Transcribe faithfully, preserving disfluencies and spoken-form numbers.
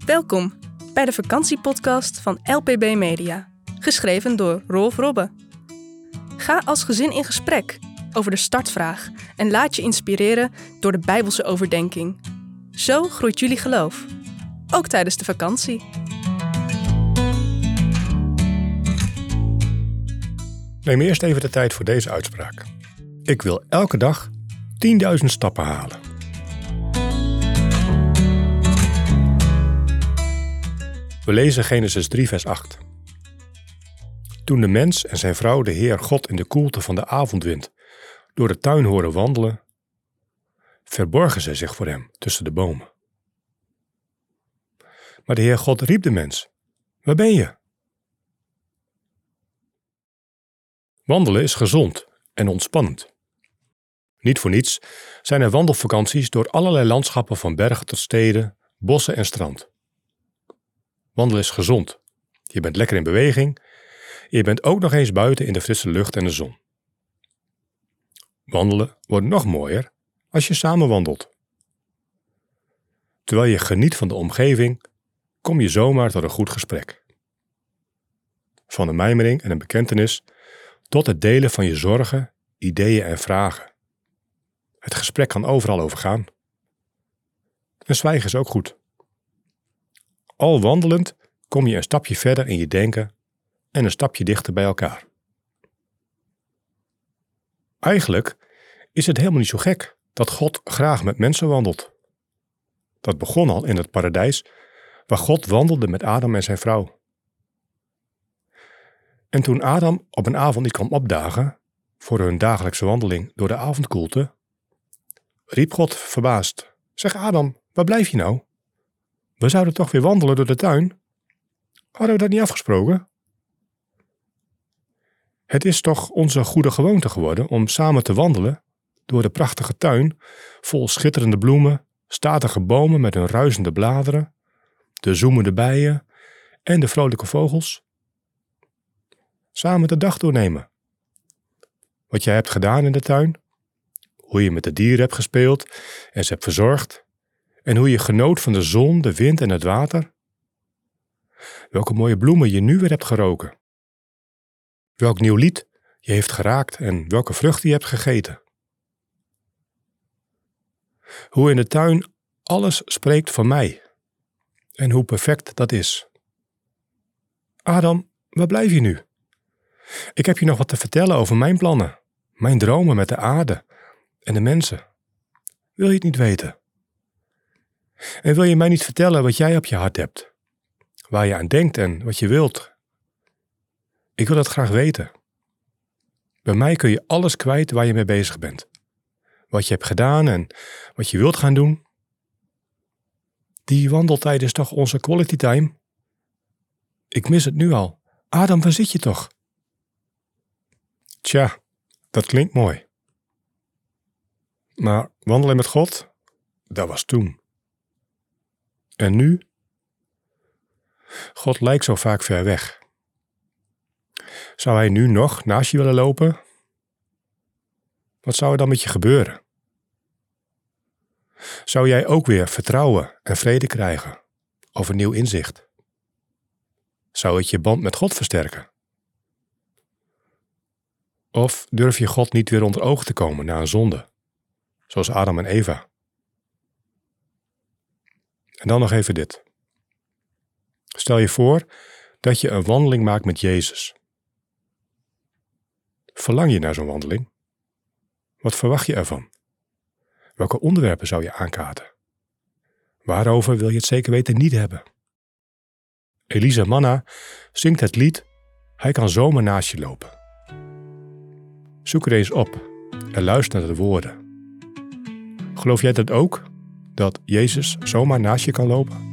Welkom bij de vakantiepodcast van L P B Media, geschreven door Rolf Robbe. Ga als gezin in gesprek over de startvraag en laat je inspireren door de Bijbelse overdenking. Zo groeit jullie geloof, ook tijdens de vakantie. Neem eerst even de tijd voor deze uitspraak. Ik wil elke dag tienduizend stappen halen. We lezen Genesis drie vers acht. Toen de mens en zijn vrouw de Heer God in de koelte van de avondwind door de tuin horen wandelen, verborgen zij zich voor hem tussen de bomen. Maar de Heer God riep de mens: waar ben je? Wandelen is gezond en ontspannend. Niet voor niets zijn er wandelvakanties door allerlei landschappen van bergen tot steden, bossen en strand. Wandelen is gezond. Je bent lekker in beweging. Je bent ook nog eens buiten in de frisse lucht en de zon. Wandelen wordt nog mooier als je samen wandelt. Terwijl je geniet van de omgeving, kom je zomaar tot een goed gesprek. Van een mijmering en een bekentenis tot het delen van je zorgen, ideeën en vragen. Het gesprek kan overal over gaan. En zwijgen is ook goed. Al wandelend kom je een stapje verder in je denken en een stapje dichter bij elkaar. Eigenlijk is het helemaal niet zo gek dat God graag met mensen wandelt. Dat begon al in het paradijs, waar God wandelde met Adam en zijn vrouw. En toen Adam op een avond niet kwam opdagen voor hun dagelijkse wandeling door de avondkoelte, riep God verbaasd: zeg Adam, waar blijf je nou? We zouden toch weer wandelen door de tuin? Hadden we dat niet afgesproken? Het is toch onze goede gewoonte geworden om samen te wandelen door de prachtige tuin vol schitterende bloemen, statige bomen met hun ruisende bladeren, de zoemende bijen en de vrolijke vogels. Samen de dag doornemen. Wat jij hebt gedaan in de tuin, hoe je met de dieren hebt gespeeld en ze hebt verzorgd, en hoe je genoot van de zon, de wind en het water. Welke mooie bloemen je nu weer hebt geroken. Welk nieuw lied je heeft geraakt en welke vruchten je hebt gegeten. Hoe in de tuin alles spreekt van mij en hoe perfect dat is. Adam, waar blijf je nu? Ik heb je nog wat te vertellen over mijn plannen, mijn dromen met de aarde en de mensen. Wil je het niet weten? En wil je mij niet vertellen wat jij op je hart hebt? Waar je aan denkt en wat je wilt? Ik wil dat graag weten. Bij mij kun je alles kwijt waar je mee bezig bent. Wat je hebt gedaan en wat je wilt gaan doen. Die wandeltijd is toch onze quality time? Ik mis het nu al. Adam, waar zit je toch? Tja, dat klinkt mooi. Maar wandelen met God, dat was toen. En nu? God lijkt zo vaak ver weg. Zou hij nu nog naast je willen lopen? Wat zou er dan met je gebeuren? Zou jij ook weer vertrouwen en vrede krijgen of een nieuw inzicht? Zou het je band met God versterken? Of durf je God niet weer onder ogen te komen na een zonde, zoals Adam en Eva? En dan nog even dit. Stel je voor dat je een wandeling maakt met Jezus. Verlang je naar zo'n wandeling? Wat verwacht je ervan? Welke onderwerpen zou je aankaarten? Waarover wil je het zeker weten niet hebben? Elisa Manna zingt het lied Hij kan zomaar naast je lopen. Zoek er eens op en luister naar de woorden. Geloof jij dat ook? Dat Jezus zomaar naast je kan lopen?